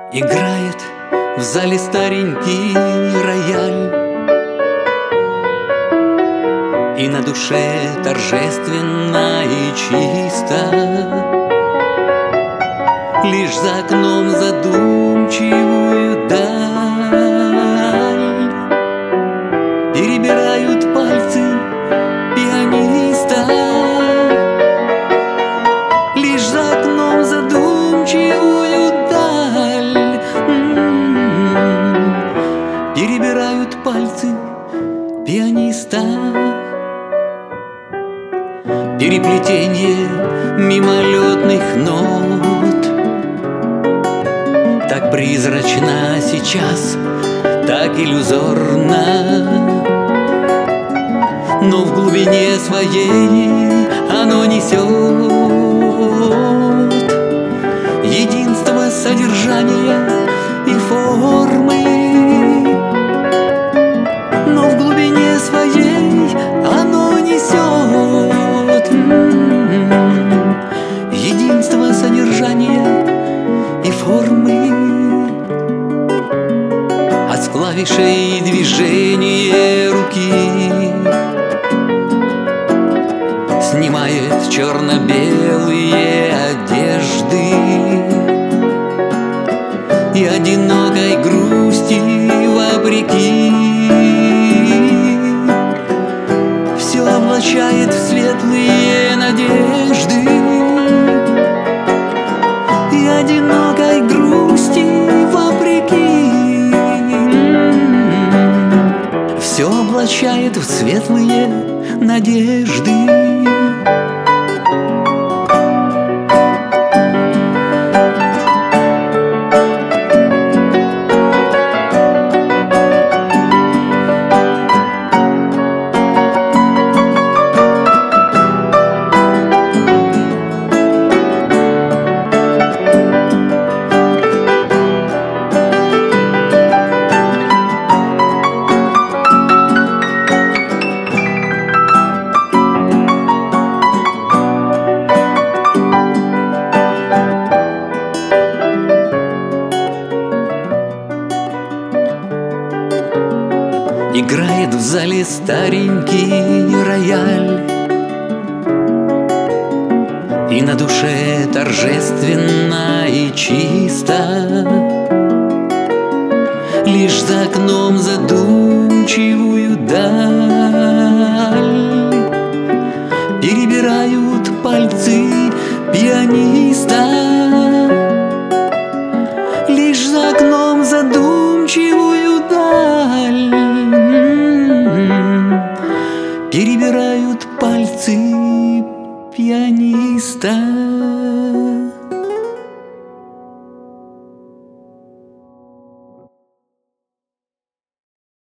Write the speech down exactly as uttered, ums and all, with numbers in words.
Играет в зале старенький рояль, и на душе торжественно и чисто. Лишь за окном задумчивую даль перебирают пальцы пианиста. Лишь за окном задумчивую даль м-м-м, перебирают пальцы пианиста. Переплетение мимолетных нот так призрачно сейчас, так иллюзорно, но в глубине своей оно несет единство содержания и формы. Но в глубине своей оно несет м-м-м, единство содержания и формы. А с клавишей движение руки снимает черно-белые одежды, и одинокой грусти вопреки все облачает в светлые надежды. И одинокой грусти вопреки все облачает в светлые надежды. Играет в зале старенький рояль, и на душе торжественно и чисто. Лишь за окном задумчивую даль перебирают пальцы пианиста. Лишь за окном задумчивую даль перебирают пальцы пианиста.